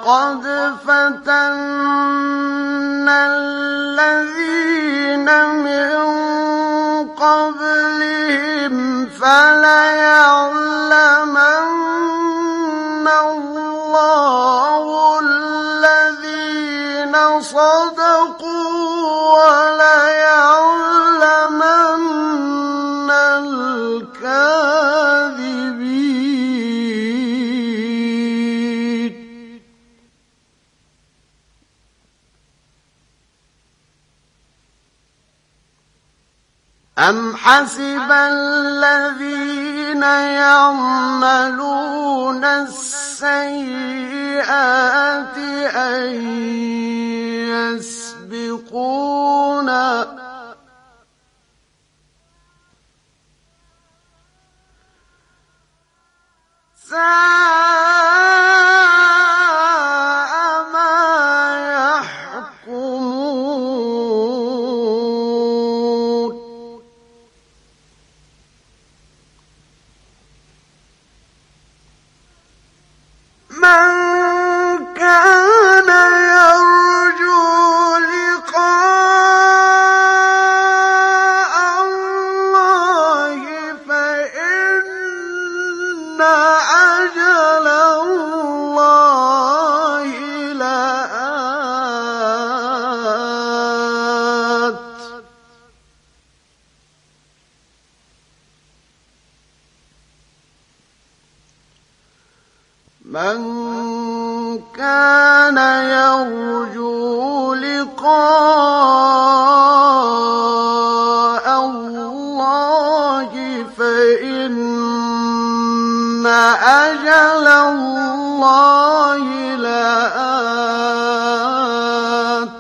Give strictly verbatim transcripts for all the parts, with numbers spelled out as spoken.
وَلَقَدْ فَتَنَّا الَّذِينَ مِن قَبْلِهِمْ فَلَيَعْلَمَنَّ اللَّهُ الَّذِينَ صَدَقُوا وَلَيَعْلَمَنَّ الْكَاذِبِينَ. أَمْ حَسِبَ الَّذِينَ يَعْمَلُونَ السَّيِّئَاتِ أَن يَسْبِقُونَا ۚ سَاءَ مَا يَحْكُمُونَ. مَنْ كَانَ يَرْجُو لِقَاءَ اللَّهِ فَإِنَّ أَجَلَ اللَّهِ لَآتٍ. مَنْ كَانَ يَرْجُو لِقَاءَ اللَّهِ فَإِنَّ أَجَلَ اللَّهِ لَآتٍ.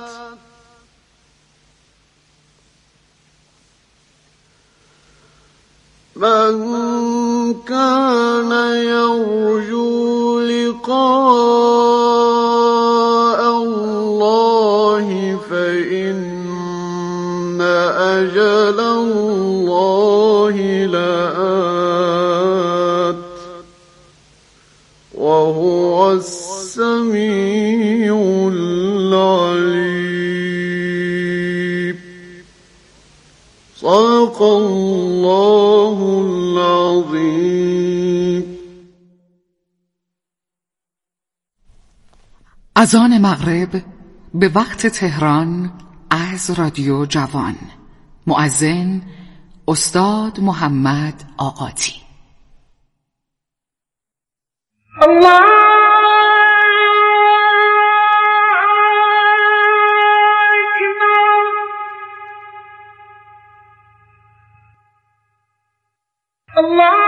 مَنْ كَانَ يَرْجُو لِقَاءَ اللَّهِ فَإِنَّ أَجَلَ اللَّهِ لَآتٍ، وَهُوَ السَّمِيعُ الْعَلِيمُ. صدق الله العظیم. اذان مغرب به وقت تهران از رادیو جوان. مؤذن استاد محمد آقاتی. الله Allah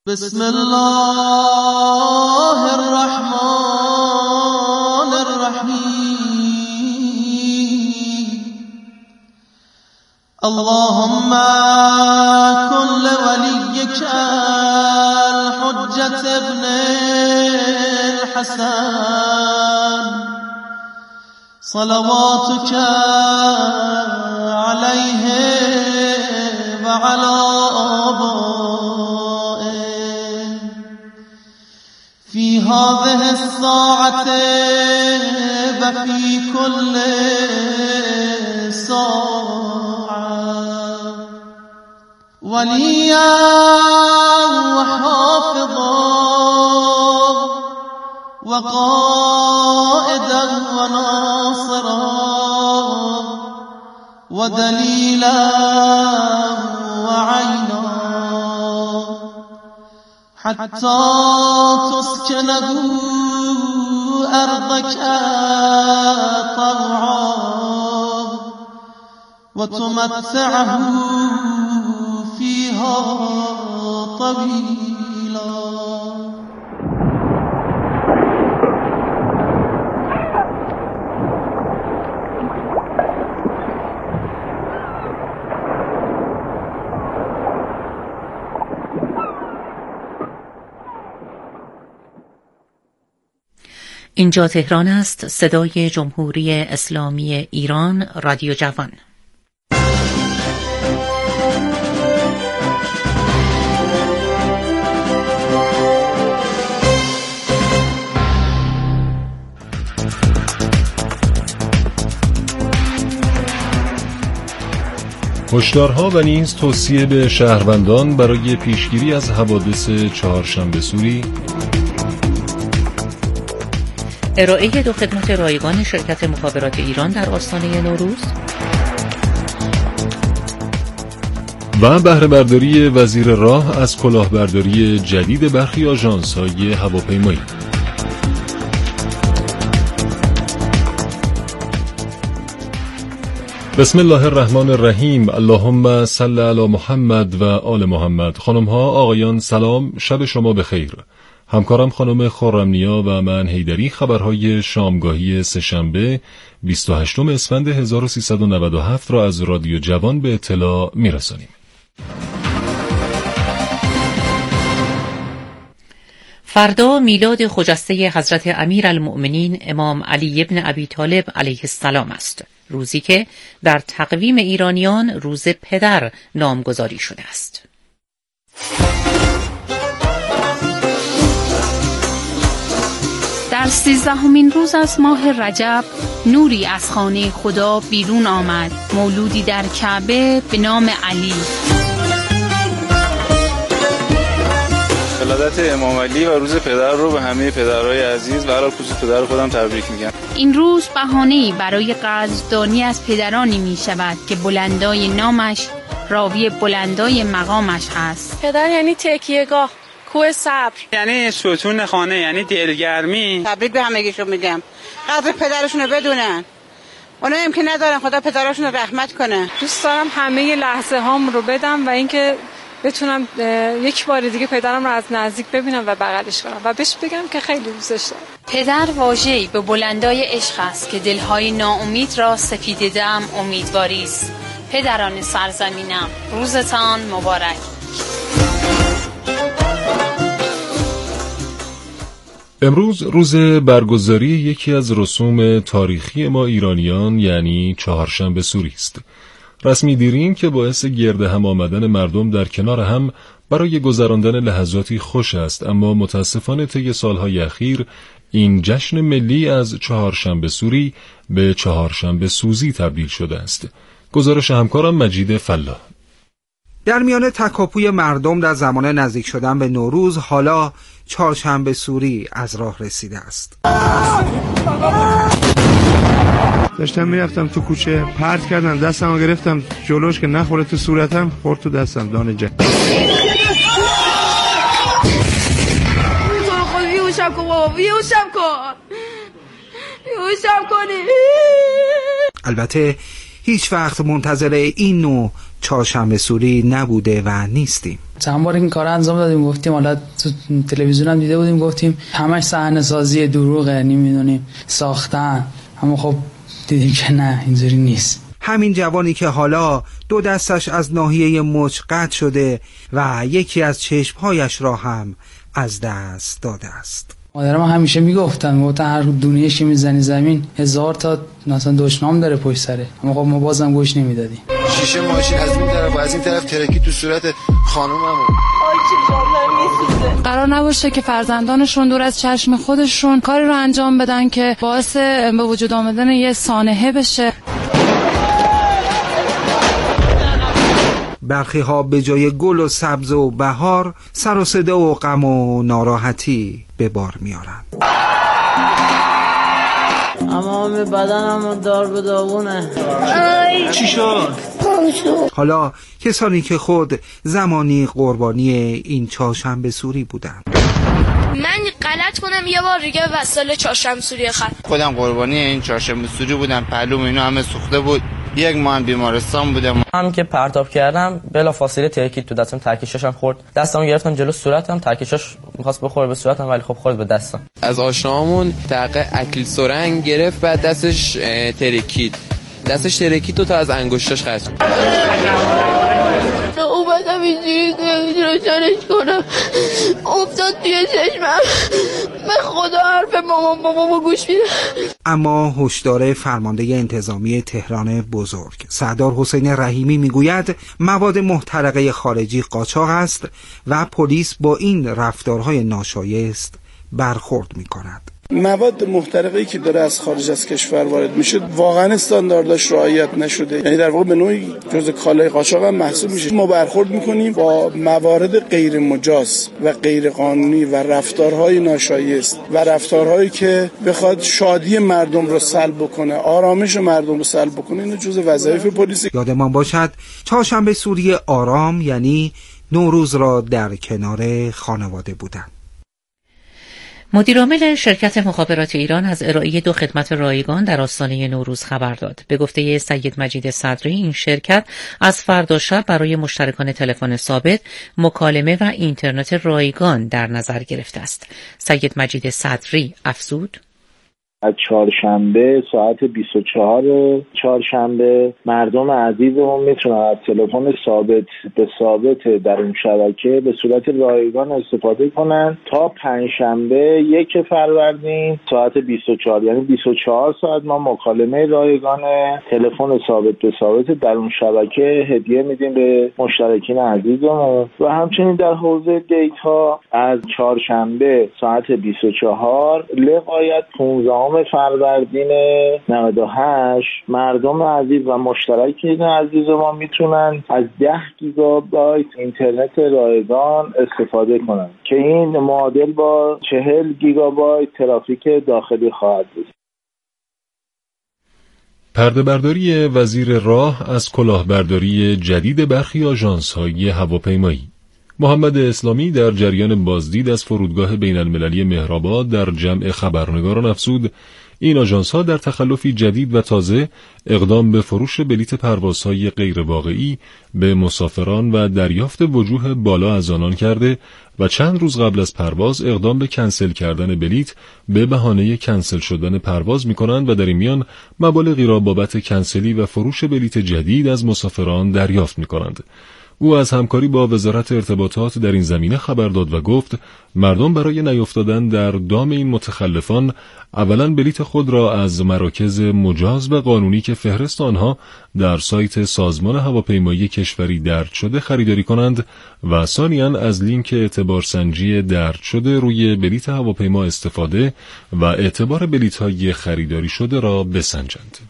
بسم الله الرحمن الرحیم. اللهم كن لوليك الحجة ابن الحسن صلواتك عليه وعلى آبائه في هذه الساعة وفي كل ساعة وليا وحافظا وقائدا وناصرا ودليلا وعينا حتى تسكنه أرضك طوعا وتمتعه فيها طويلا. اینجا تهران است. صدای جمهوری اسلامی ایران، رادیو جوان. هشدارها و نیز توصیه به شهروندان برای پیشگیری از حوادث چهارشنبه سوری، ارائه دو خدمت رایگان شرکت مخابرات ایران در آستانه نوروز و بهره برداری وزیر راه از کلاهبرداری جدید برخی آژانس‌های هواپیمایی. بسم الله الرحمن الرحیم. اللهم صل علی محمد و آل محمد. خانم‌ها، آقایان، سلام، شب شما بخیر. همکارم خانم خرمنیا و من حیدری خبرهای شامگاهی سه‌شنبه بیست و هشتم اسفند هزار و سیصد و نود و هفت را از رادیو جوان به اطلاع میرسانیم. فردا میلاد خجسته حضرت امیرالمؤمنین امام علی ابن ابی طالب علیه السلام است، روزی که در تقویم ایرانیان روز پدر نامگذاری شده است. در سیزدهمین روز از ماه رجب نوری از خانه خدا بیرون آمد، مولودی در کعبه به نام علی. ولادت امام علی و روز پدر رو به همه پدرهای عزیز و هر کسی پدر خودم تبریک میگم. این روز بهانه‌ای برای قدردانی از پدرانی می شود که بلندای نامش راوی بلندای مقامش هست. پدر یعنی تکیهگاه، کوه صبر، یعنی ستون خانه، یعنی دلگرمی. تبریک به همگیشون میگم، قدر پدرشون رو بدونن، اونایی که ندارن خدا پدرشون رو رحمت کنه. دوست دارم همه لحظه هام رو بدم و اینکه بتونم یک بار دیگه پدرم رو از نزدیک ببینم و بغلش کنم و بهش بگم که خیلی دوستش دارم. پدر واژه‌ای به بلندای عشق است که دلهای ناامید را سپیده دم امیدواری است. پدران سرزمینم، روزتان مبارک. امروز روز برگزاری یکی از رسوم تاریخی ما ایرانیان، یعنی چهارشنبه سوری است. رسمی دیرین که باعث گرد هم آمدن مردم در کنار هم برای گذراندن لحظاتی خوش است، اما متاسفانه طی سالهای اخیر این جشن ملی از چهارشنبه سوری به چهارشنبه سوزی تبدیل شده است. گزارش همکارم مجید فلاح. در میان تکاپوی مردم در زمان نزدیک شدن به نوروز، حالا چهارشنبه سوری از راه رسیده است. داشتم میرفتم تو کوچه، پرت کردن، دستمو گرفتم جلوش که نخوره تو صورتم، خورد تو دستم دانه جن. بیهوشم کن بابا، بیهوشم کن، بیهوشم کنی. البته هیچ وقت منتظر این نوع چهارشنبه سوری نبوده و نیستیم. چند بار این کار انجام دادیم، گفتیم حالا تو تلویزیون هم دیده بودیم، گفتیم همش صحنه سازی دروغه، نمیدونیم ساختن، اما خب دیدیم که نه اینجوری نیست. همین جوانی که حالا دو دستش از ناحیه مچ قطع شده و یکی از چشمهایش را هم از دست داده است. مادرم همیشه میگفتن گفتن هر دونیشی میزنی زمین هزار تا مثلا دشنام داره پشت سره، اما خب ما بازم گوش نمیدادیم. شیشه ماشین از این طرف و از این طرف ترکی تو صورت خانوممون. قرار نباشه که فرزندانشون دور از چشم خودشون کاری رو انجام بدن که باعث به وجود آمدن یه سانحه بشه. برخی ها به جای گل و سبز و بهار سر و صدا و غم و ناراحتی به بار میارن. اما همه بدنم دار به داغونه. چی شد؟ حالا کسانی که خود زمانی قربانی این چهارشنبه سوری بودن. من غلط کنم یه بار دیگه وسایل چهارشنبه سوری خرید. خودم قربانی این چهارشنبه سوری بودم، پهلوم اینا همه سوخته بود، یک ماه بیمارستان بودم. هم که پرتاب کردم بلافاصله ترکید تو دستم، ترکیشاشم خورد، دستمو گرفتم جلو صورتم، ترکیشاش می‌خواست بخوره به صورتم ولی خب خورد به دستم. از آشنامون دقیقه اکل سرنگ گرفت، بعد دستش ترکید دستش ترکید و تا از انگشتاش خرد. اومدم اینجوری که روشنش کنم افتاد توی چشمم، به خدا حرف مامان بابامو گوش میدم. اما هشدار فرمانده انتظامی تهران بزرگ سردار حسین رحیمی میگوید مواد محترقه خارجی قاچاق است و پلیس با این رفتارهای ناشایست برخورد میکند. مواد محترقه‌ای که داره از خارج از کشور وارد میشه واقعا استاندارداش رعایت نشده، یعنی در واقع به نوعی جزء کالای قاچاق هم محسوب میشه. ما برخورد میکنیم با موارد غیر مجاز و غیر قانونی و رفتارهای ناشایست و رفتارهایی که بخواد شادی مردم رو سلب بکنه، آرامش مردم رو سلب بکنه. این جزء وظایف پلیس. یادمان باشد چهارشنبه سوری آرام یعنی نوروز را در کنار خانواده بودن. مدیرعامل شرکت مخابرات ایران از ارائه دو خدمت رایگان در آستانه نوروز خبر داد. به گفته سید مجید صدری این شرکت از فردا شب برای مشترکان تلفن ثابت مکالمه و اینترنت رایگان در نظر گرفته است. سید مجید صدری افزود: از چهارشنبه ساعت بیست و چهار چهارشنبه مردم عزیزمون میتونن از تلفن ثابت به ثابت در این شبکه به صورت رایگان استفاده کنن تا پنجشنبه یک فروردین ساعت بیست و چهار، یعنی بیست و چهار ساعت ما مکالمه رایگان تلفن ثابت به ثابت در اون شبکه هدیه میدیم به مشترکین عزیزمون. و همچنین در حوزه دیتا از چهارشنبه ساعت بیست و چهار لغایت پانزدهم فروردین نود و هشت مردم عزیز و مشترکین عزیز ما میتونن از ده گیگابایت اینترنت رایگان استفاده کنن که این معادل با چهل گیگابایت ترافیک داخلی خواهد بود. پرده برداری وزیر راه از کلاهبرداری جدید برخی آژانس‌های هواپیمایی. محمد اسلامی در جریان بازدید از فرودگاه بین المللی مهرآباد در جمع خبرنگاران افزود این آژانس‌ها در تخلفی جدید و تازه اقدام به فروش بلیت پروازهای غیر واقعی به مسافران و دریافت وجوه بالا از آنان کرده و چند روز قبل از پرواز اقدام به کنسل کردن بلیت به بهانه کنسل شدن پرواز می‌کنند و در این میان مبالغی را بابت کنسلی و فروش بلیت جدید از مسافران دریافت می‌کنند. او از همکاری با وزارت ارتباطات در این زمینه خبر داد و گفت مردم برای نیفتادن در دام این متخلفان اولا بلیت خود را از مراکز مجاز و قانونی که فهرست آنها در سایت سازمان هواپیمایی کشوری درج شده خریداری کنند و ثانیاً از لینک اعتبارسنجی درج شده روی بلیت هواپیما استفاده و اعتبار بلیت‌های خریداری شده را بسنجند.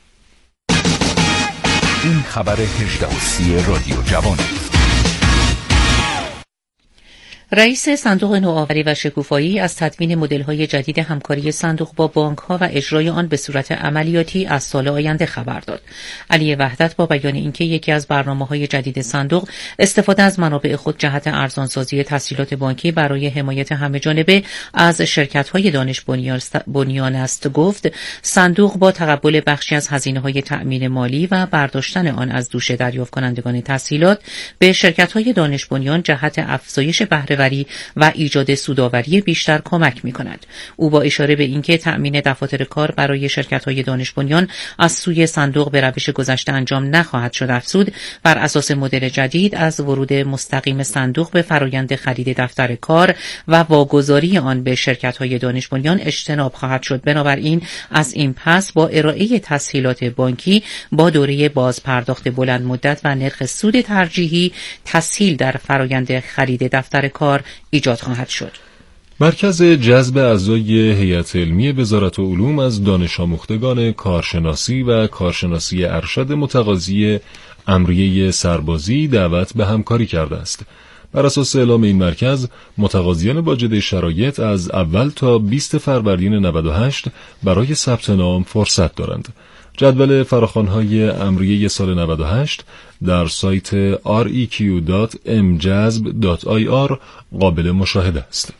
این خبر هجده و سی رادیو جوان. رئیس صندوق نوآوری و شکوفایی از تدوین مدل‌های جدید همکاری صندوق با بانک‌ها و اجرای آن به صورت عملیاتی از سال آینده خبر داد. علی وحدت با بیان اینکه یکی از برنامه‌های جدید صندوق استفاده از منابع خود جهت ارزانسازی تسهیلات بانکی برای حمایت همه‌جانبه از شرکت‌های دانش بنیان است گفت صندوق با تقبل بخشی از هزینه‌های تأمین مالی و برداشتن آن از دوش دریافت کنندگان تسهیلات به شرکت‌های دانش بنیان جهت افزایش بهره و ایجاد سودآوری بیشتر کمک می‌کند. او با اشاره به اینکه تأمین دفاتر کار برای شرکت‌های دانش بنیان از سوی صندوق به روش گذشته انجام نخواهد شد افزود بر اساس مدل جدید از ورود مستقیم صندوق به فرایند خرید دفتر کار و واگذاری آن به شرکت‌های دانش بنیان اجتناب خواهد شد. بنابراین از این پس با ارائه تسهیلات بانکی با دوره بازپرداخت بلند مدت و نرخ سود ترجیحی تسهیل در فرایند خرید دفتر کار ایجاد خواهد شد. مرکز جذب اعضای هیئت علمی وزارت علوم از دانش آموختگان کارشناسی و کارشناسی ارشد متقاضی امریه سربازی دعوت به همکاری کرده است. بر اساس اعلام این مرکز، متقاضیان واجد شرایط از اول تا بیست فروردین نود و هشت برای ثبت نام فرصت دارند. جدول فراخوان‌های امریه سال نود و هشت در سایت آر ای کیو دات ام جذب دات آی آر قابل مشاهده است.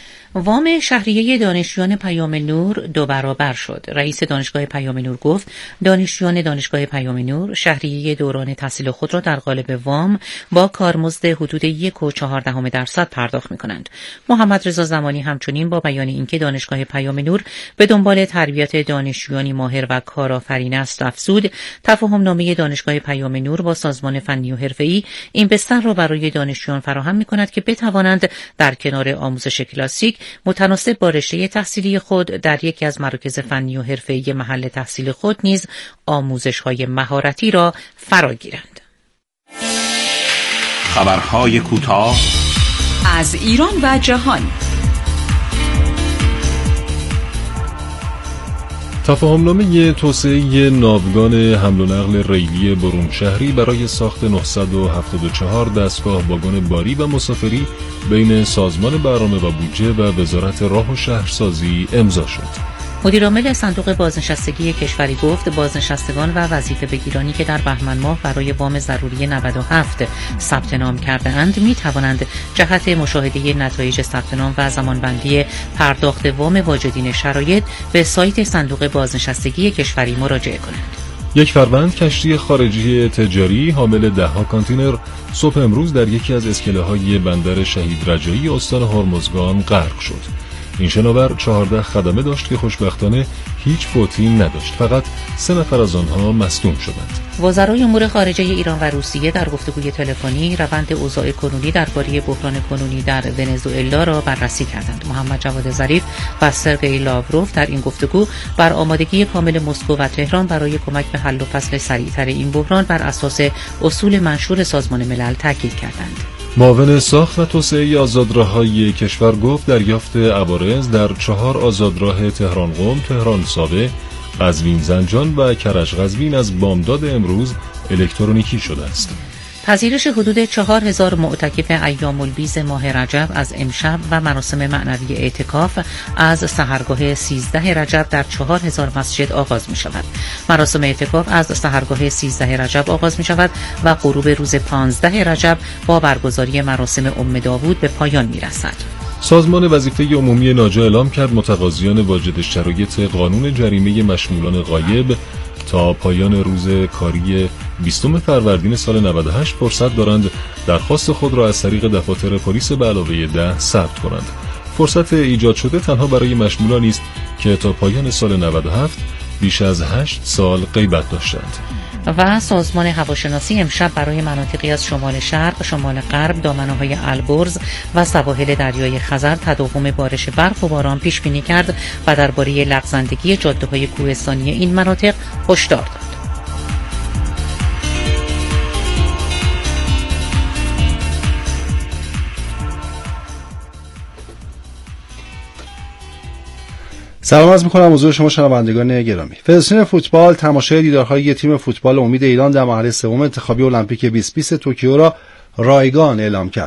وام شهریه دانشجویان پیام نور دو برابر شد. رئیس دانشگاه پیام نور گفت دانشجویان دانشگاه پیام نور شهریه دوران تحصیل خود را در قالب وام با کارمزد حدود یک و چهار دهم درصد پرداخت می‌کنند. محمد رضا زمانی همچنین با بیان اینکه دانشگاه پیام نور به دنبال تربیت دانشجویانی ماهر و کارآفرین است افزود تفاهم نامه دانشگاه پیام نور با سازمان فنی و حرفه‌ای این بستر را برای دانشجویان فراهم می‌کند که بتوانند در کنار آموزش کلاسیک متناسب با رشته تحصیلی خود در یکی از مراکز فنی و حرفه‌ای محل تحصیل خود نیز آموزش‌های مهارتی را فراگیرند. خبرهای کوتاه از ایران و جهان. تفاهمنامه توسعه ناوگان حمل و نقل ریلی برون شهری برای ساخت نهصد و هفتاد و چهار دستگاه واگن باری و مسافری بین سازمان برنامه و بودجه و وزارت راه و شهرسازی امضا شد. مدیرعامل صندوق بازنشستگی کشوری گفت بازنشستگان و وظیفه بگیرانی که در بهمن ماه برای وام ضروری نود و هفت ثبت نام کرده اند می توانند جهت مشاهده نتایج ثبت نام و زمانبندی پرداخت وام واجدین شرایط به سایت صندوق بازنشستگی کشوری مراجعه کنند. یک فروند کشتی خارجی تجاری حامل ده ها کانتینر صبح امروز در یکی از اسکله‌های بندر شهید رجایی استان هرمزگان غرق شد. این شناور چهارده خدمه داشت که خوشبختانه هیچ فوتی نداشت، فقط سه نفر از آنها مصدوم شدند. وزرای امور خارجه ایران و روسیه در گفتگوی تلفنی روند اوضاع کنونی درباره بحران کنونی در ونزوئلا را بررسی کردند. محمد جواد ظریف و سرگئی لاوروف در این گفتگو بر آمادگی کامل مسکو و تهران برای کمک به حل و فصل سریعتر این بحران بر اساس اصول منشور سازمان ملل تاکید کردند. معاون ساخت و توسعه آزادراه‌های کشور گفت دریافت عوارض در چهار آزادراه تهران قم، تهران سابه، قزوین زنجان و کرج قزوین از بامداد امروز الکترونیکی شده است. پذیرش حدود چهار هزار معتکف ایام البیض ماه رجب از امشب و مراسم معنوی اعتکاف از سحرگاه سیزده رجب در چهار هزار مسجد آغاز می شود. مراسم اعتکاف از سحرگاه سیزده رجب آغاز می شود و غروب روز پانزده رجب با برگزاری مراسم ام داوود به پایان می رسد. سازمان وظیفه عمومی ناجا اعلام کرد متقاضیان واجد شرایط قانون جریمه مشمولان غایب تا پایان روز کاری بیستم فروردین سال نود و هشت فرصت دارند درخواست خود را از طریق دفاتر پلیس به علاوه ده ثبت کنند. فرصت ایجاد شده تنها برای مشمولانی است که تا پایان سال نود و هفت بیش از هشت سال غیبت داشتند. و سازمان هواشناسی امشب برای مناطقی از شمال شرق، شمال غرب، دامنه‌های البرز و سواحل دریای خزر تداوم بارش برف و باران پیش بینی کرد و درباره لغزندگی جاده‌های کوهستانی این مناطق هشدار داد. سلام عرض می‌کنم حضور شما شنوندگان گرامی. فدراسیون فوتبال تماشای دیدارهای تیم فوتبال امید ایران در مرحله سوم انتخابی المپیک بیست بیست توکیو را رایگان اعلام کرد.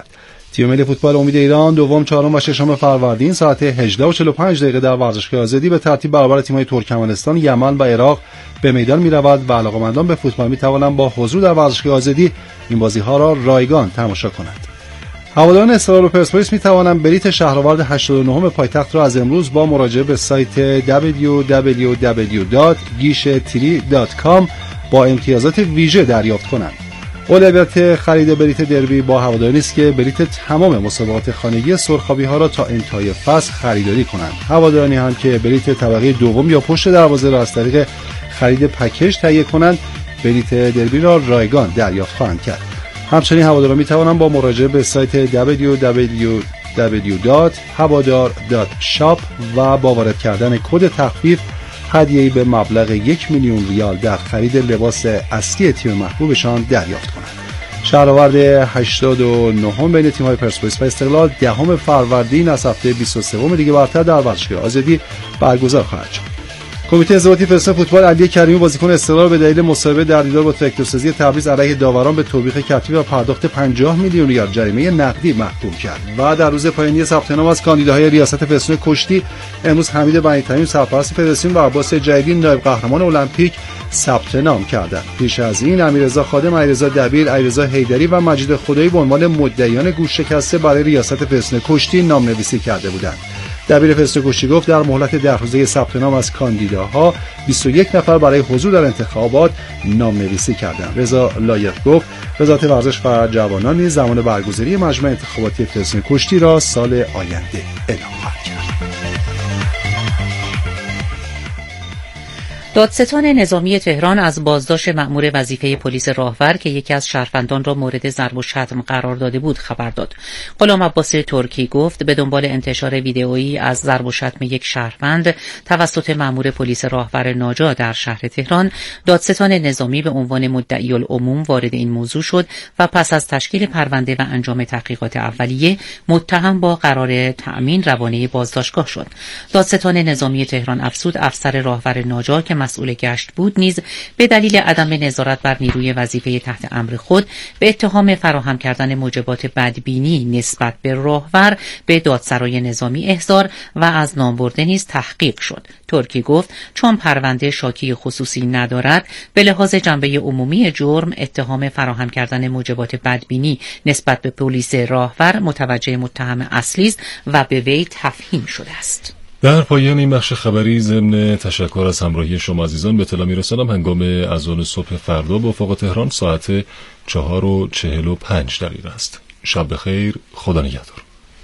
تیم ملی فوتبال امید ایران دوم، چهارم و ششم فروردین ساعت هجده و چهل و پنج دقیقه در ورزشگاه آزادی به ترتیب برابر تیم‌های ترکمنستان، یمن و عراق به میدان می‌رود و علاقه‌مندان به فوتبال می‌توانند با حضور در ورزشگاه آزادی این بازی‌ها را رایگان تماشا کنند. هواداران استقلال و پرسپولیس می‌توانند بلیت شهرآورد هشتاد و نه پایتخت را از امروز با مراجعه به سایت دبلیو دبلیو دبلیو دات گیشه تری دات کام با امتیازات ویژه دریافت کنند. اولویت خرید بلیت دربی با هوادارانی است که بلیت تمام مسابقات خانگی سرخابی‌ها را تا انتهای فصل خریداری کنند. هوادارانی هم که بلیت طبقه دوم یا پشت دروازه را از طریق خرید پکیج تهیه کنند، بلیت دربی را رایگان دریافت خواهند کرد. همچنین هواداران می‌توانند با مراجعه به سایت دبلیو دبلیو دبلیو دات هوادار دات شاپ و با وارد کردن کد تخفیف هدیه‌ای به مبلغ یک میلیون ریال در خرید لباس اصلی تیم محبوبشان دریافت کنند. شهرآورد هشتاد و نه بین تیم‌های پرسپولیس و استقلال دهم فروردین از هفته بیست و سه لیگ برتر در ورزشگاه آزادی برگزار خواهد شد. کمیته انضباطی فدراسیون فوتبال علی کریمی بازیکن استقلال به دلیل مصاحبه در دیدار با تراکتورسازی تبریز علیه داوران به توبیخ کتبی و پرداخت پنجاه میلیون ریال جریمه نقدی محکوم کرد. و در روز پایانی ثبت نام از کاندیداهای ریاست فدراسیون کشتی امروز حمید بنی تمیم سرپرست فدراسیون و عباس جلیلی نایب قهرمان المپیک ثبت نام کردند. پیش از این امیررضا خادم، علیرضا دبیر، علیرضا حیدری و مجید خدایی به عنوان مدعیان گوش شکسته برای ریاست فدراسیون کشتی نامنویسی کرده بودند. دبیر فدراسیون کشتی گفت در مهلت ده روزه ثبت نام از کاندیداها بیست و یک نفر برای حضور در انتخابات نامنویسی کردند. رضا لایق گفت وزارت ورزش و جوانان نیز زمان برگزاری مجمع انتخاباتی فدراسیون کشتی را سال آینده اعلام خواهد کرد. دادستان نظامی تهران از بازداشت مأمور وظیفه پلیس راهور که یکی از شهروندان را مورد ضرب و شتم قرار داده بود خبر داد. غلام عباس ترکی گفت به دنبال انتشار ویدئویی از ضرب و شتم یک شهروند توسط مأمور پلیس راهور ناجا در شهر تهران، دادستان نظامی به عنوان مدعی العموم وارد این موضوع شد و پس از تشکیل پرونده و انجام تحقیقات اولیه متهم با قرار تأمین روانه بازداشتگاه شد. دادستان نظامی تهران افزود افسر راهور ناجا که مسئول گشت بود نیز به دلیل عدم نظارت بر نیروی وظیفه تحت امر خود به اتهام فراهم کردن موجبات بدبینی نسبت به راهور به دادسرای نظامی احضار و از نام برده نیز تحقیق شد. ترکی گفت چون پرونده شاکی خصوصی ندارد به لحاظ جنبه عمومی جرم اتهام فراهم کردن موجبات بدبینی نسبت به پلیس راهور متوجه متهم اصلی است و به وی تفهیم شده است. در پایان این بخش خبری ضمن تشکر از همراهی شما عزیزان به اطلاع می‌رسانم هنگام اذان صبح فردا به افق تهران ساعت چهار و چهل و پنج دقیقه است. شب بخیر، خدا نگهدار.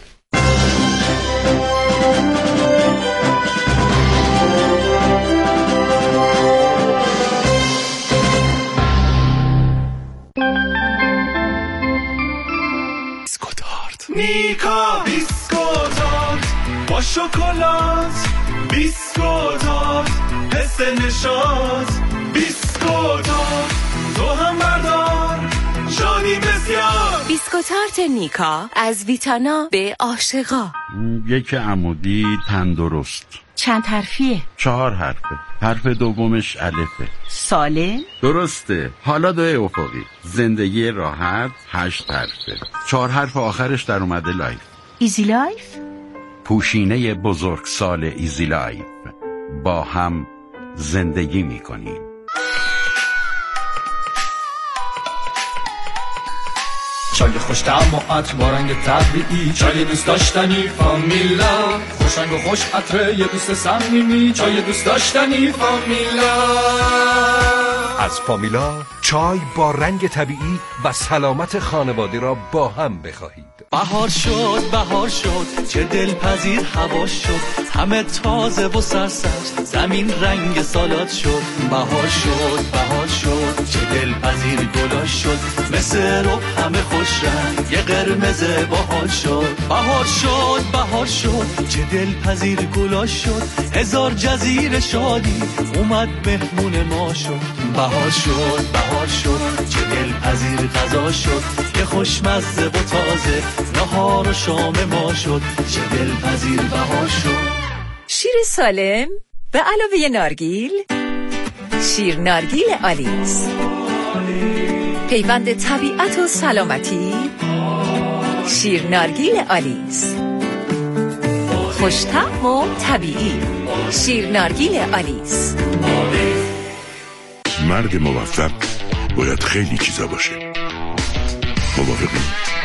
بیسکوتارت نیکا بیسکوتارت با شکلات، بیسکوتارت حس نشاط، بیسکوتارت تو هم بردار شادی بسیار. بیسکوتارت نیکا از ویتانا به عاشقا. یک عمودی تندرست. چند حرفیه؟ چهار حرفه. حرف دومش الفه. سالم؟ درسته. حالا دو افقی. زندگی راحت هشت حرفه. چهار حرف آخرش در اومده لایف. ایزی لایف؟ پوشینه بزرگسال ایزی لایف. با هم زندگی میکنیم. چای خوش طعم و عطر با رنگ طبیعی، چای دوست داشتنی فامیلا، خوش رنگ و خوش عطر یه دوست صمیمی، چای دوست داشتنی فامیلا. از فامیلا چای با رنگ طبیعی و سلامت خانواده را با هم بخواهید. بهار شد بهار شد چه دلپذیر هوا شد، همه تازه و سرسبز زمین رنگ سالاد شد. بهار شد بهار شد چه دلپذیر گلا شد، مثل رو همه خوش رنگ یه قرمز باحال شد. بهار شد بهار شد چه دلپذیر گلا شد، هزار جزیره شادی اومد مهمون ما شد. بهار شد بهار شد چه دلپذیر غذا شد، یه خوشمزه و تازه نهار و شام ما شد. چه دلپذیر بهار شد. شیر سالم به علاوه نارگیل، شیر نارگیل آلیس، پیوند طبیعت و سلامتی، شیرنارگیل آلیس. خوش‌طعم و طبیعی. شیرنارگیل آلیس. مرد موفق باید خیلی چیزا باشه. موافقی؟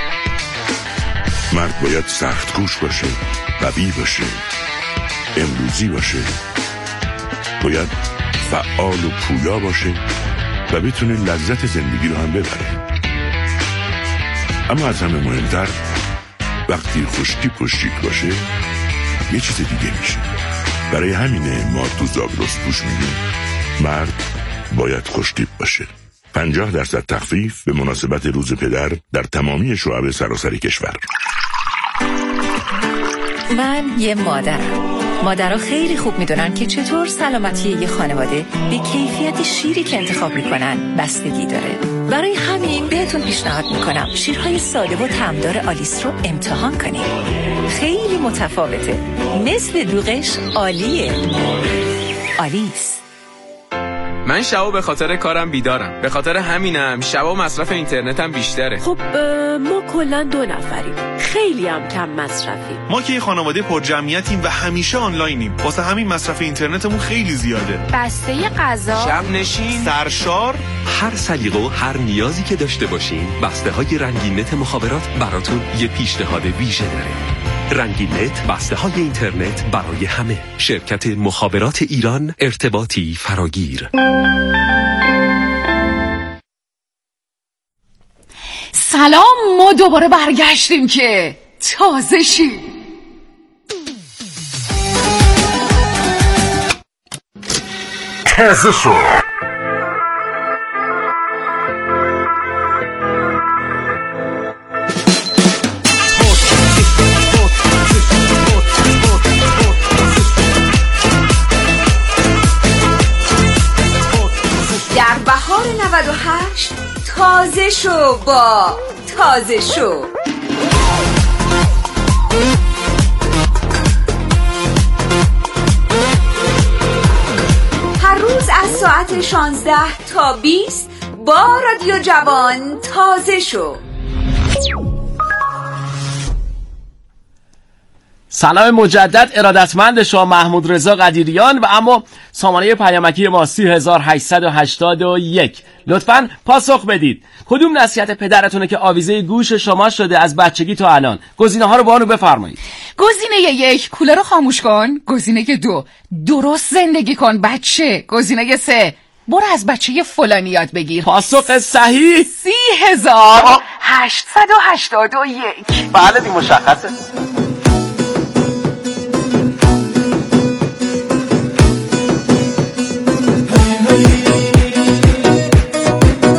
مرد باید سخت کوش باشه، قوی باشه، امروزی باشه، باید فعال و پویا باشه و بتونه لذت زندگی رو هم ببره. اما از همه مهمتر وقتی خوشتیپ و شیک باشه یه چیز دیگه میشه. برای همینه ما تو زاگرس پوش میگیم مرد باید خوشتیپ باشه. پنجاه درصد تخفیف به مناسبت روز پدر در تمامی شعب سراسر کشور. من یه مادرم. مادرها خیلی خوب میدونن که چطور سلامتی یه خانواده به کیفیت شیری که انتخاب میکنن بستگی داره. برای همین بهتون پیشنهاد میکنم شیرهای ساده و طعمدار آلیس رو امتحان کنید. خیلی متفاوته، مثل دوغش عالیه. آلیس. من شبا به خاطر کارم بیدارم، به خاطر همینم شبا مصرف اینترنتم بیشتره. خب ما کلا دو نفریم، خیلی هم کم مصرفیم. ما که یه خانواده پر جمعیتیم و همیشه آنلاینیم، واسه همین مصرف اینترنتمون خیلی زیاده. بسته غذا، شب نشین، سرشار، هر سلیقه و هر نیازی که داشته باشین بسته های رنگین نت مخابرات براتون یه پیشنهاد ویژه داره. رنگین نت، بسته های اینترنت برای همه. شرکت مخابرات ایران، ارتباطی فراگیر. سلام، ما دوباره برگشتیم که تازه شیم. تازه شو. در بهار نود و هشت تازه شو با تازه شو. هر روز از ساعت شانزده تا بیست با رادیو جوان تازه شو. سلام مجدد ارادتمند شما محمود رضا قدیریان و اما سامانه پیامکی ما سی هزار و هشتصد و هشتاد و یک. لطفاً پاسخ بدید کدوم نصیحت پدرتونه که آویزه گوش شما شده از بچگی تا الان؟ گزینه ها رو با اون بفرمایید. گزینه یک، کولر رو خاموش کن. گزینه دو، درست زندگی کن بچه. گزینه سه، برو از بچه فلانی یاد بگیر. پاسخ صحیح سی هزار و هشتصد و هشتاد و یک. بله دی مشخصه.